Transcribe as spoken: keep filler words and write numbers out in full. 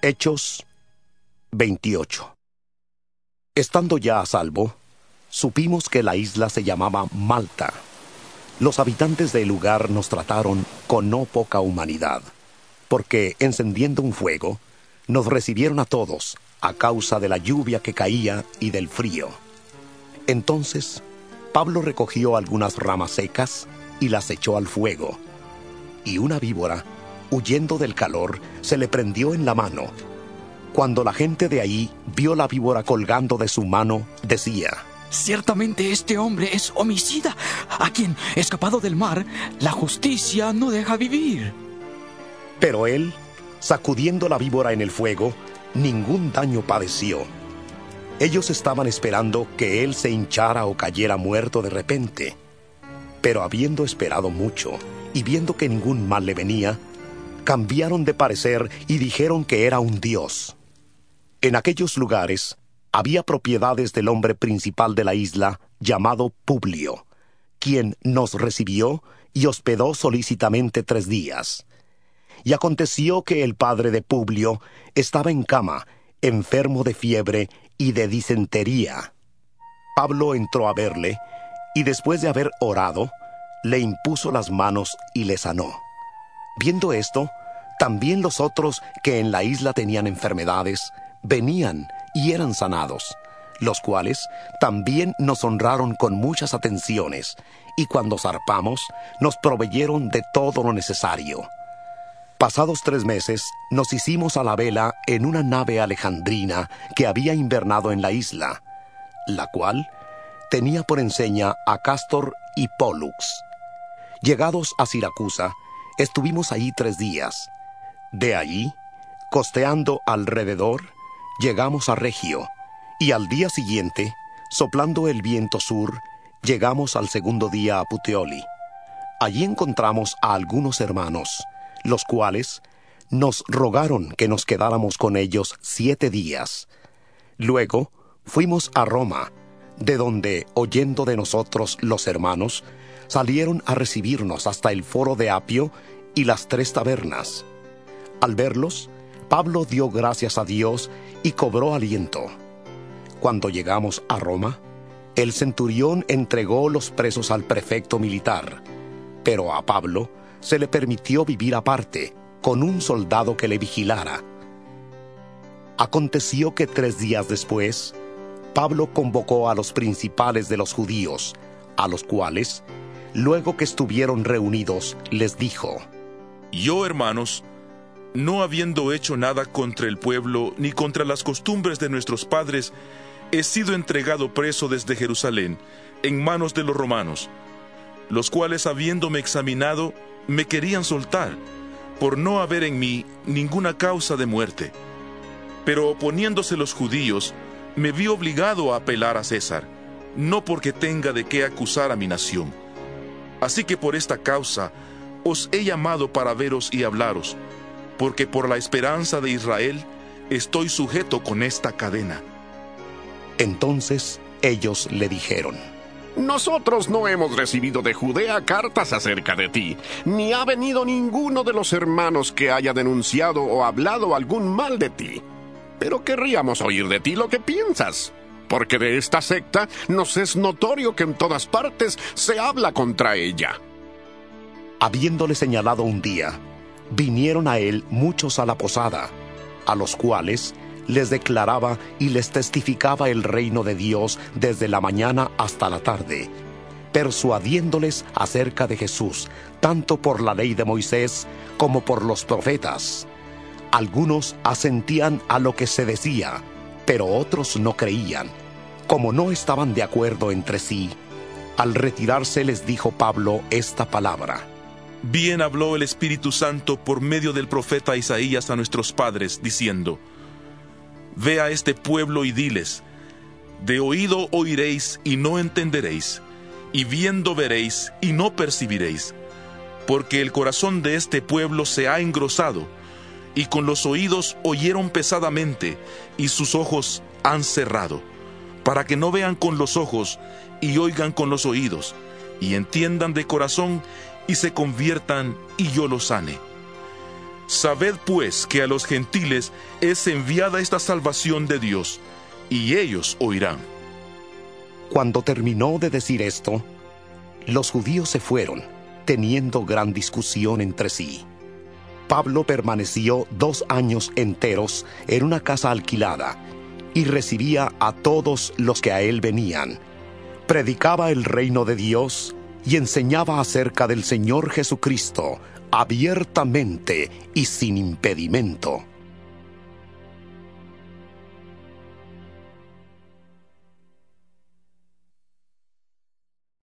Hechos veintiocho. Estando ya a salvo, supimos que la isla se llamaba Malta. Los habitantes del lugar nos trataron con no poca humanidad, porque, encendiendo un fuego, nos recibieron a todos a causa de la lluvia que caía y del frío. Entonces, Pablo recogió algunas ramas secas y las echó al fuego, y una víbora, huyendo del calor, se le prendió en la mano. Cuando la gente de ahí vio la víbora colgando de su mano, decía: ciertamente este hombre es homicida, a quien, escapado del mar, la justicia no deja vivir. Pero él, sacudiendo la víbora en el fuego, ningún daño padeció. Ellos estaban esperando que él se hinchara o cayera muerto de repente. Pero habiendo esperado mucho, y viendo que ningún mal le venía, cambiaron de parecer y dijeron que era un dios. En aquellos lugares había propiedades del hombre principal de la isla, llamado Publio, quien nos recibió y hospedó solícitamente tres días. Y aconteció que el padre de Publio estaba en cama, enfermo de fiebre y de disentería. Pablo entró a verle, y después de haber orado, le impuso las manos y le sanó. Viendo esto, también los otros que en la isla tenían enfermedades, venían y eran sanados, los cuales también nos honraron con muchas atenciones, y cuando zarpamos, nos proveyeron de todo lo necesario. Pasados tres meses, nos hicimos a la vela en una nave alejandrina que había invernado en la isla, la cual tenía por enseña a Cástor y Pólux. Llegados a Siracusa, estuvimos allí tres días. De allí, costeando alrededor, llegamos a Regio, y al día siguiente, soplando el viento sur, llegamos al segundo día a Puteoli. Allí encontramos a algunos hermanos, los cuales nos rogaron que nos quedáramos con ellos siete días. Luego fuimos a Roma, de donde, oyendo de nosotros los hermanos, salieron a recibirnos hasta el foro de Apio y las tres tabernas. Al verlos, Pablo dio gracias a Dios y cobró aliento. Cuando llegamos a Roma, el centurión entregó los presos al prefecto militar, pero a Pablo se le permitió vivir aparte, con un soldado que le vigilara. Aconteció que tres días después, Pablo convocó a los principales de los judíos, a los cuales, luego que estuvieron reunidos, les dijo: Yo, hermanos, no habiendo hecho nada contra el pueblo ni contra las costumbres de nuestros padres, he sido entregado preso desde Jerusalén, en manos de los romanos, los cuales, habiéndome examinado, me querían soltar, por no haber en mí ninguna causa de muerte. Pero oponiéndose los judíos, me vi obligado a apelar a César, no porque tenga de qué acusar a mi nación. Así que por esta causa os he llamado para veros y hablaros, porque por la esperanza de Israel estoy sujeto con esta cadena. Entonces ellos le dijeron: Nosotros no hemos recibido de Judea cartas acerca de ti, ni ha venido ninguno de los hermanos que haya denunciado o hablado algún mal de ti. Pero querríamos oír de ti lo que piensas, porque de esta secta nos es notorio que en todas partes se habla contra ella. Habiéndole señalado un día, vinieron a él muchos a la posada, a los cuales les declaraba y les testificaba el reino de Dios desde la mañana hasta la tarde, persuadiéndoles acerca de Jesús, tanto por la ley de Moisés como por los profetas. Algunos asentían a lo que se decía, pero otros no creían. Como no estaban de acuerdo entre sí, al retirarse les dijo Pablo esta palabra: Bien habló el Espíritu Santo por medio del profeta Isaías a nuestros padres, diciendo: Ve a este pueblo y diles: de oído oiréis y no entenderéis, y viendo veréis y no percibiréis, porque el corazón de este pueblo se ha engrosado, y con los oídos oyeron pesadamente, y sus ojos han cerrado, para que no vean con los ojos, y oigan con los oídos, y entiendan de corazón, y se conviertan, y yo los sane. Sabed pues que a los gentiles es enviada esta salvación de Dios, y ellos oirán. Cuando terminó de decir esto, los judíos se fueron, teniendo gran discusión entre sí. Pablo permaneció dos años enteros en una casa alquilada y recibía a todos los que a él venían. Predicaba el reino de Dios y enseñaba acerca del Señor Jesucristo abiertamente y sin impedimento.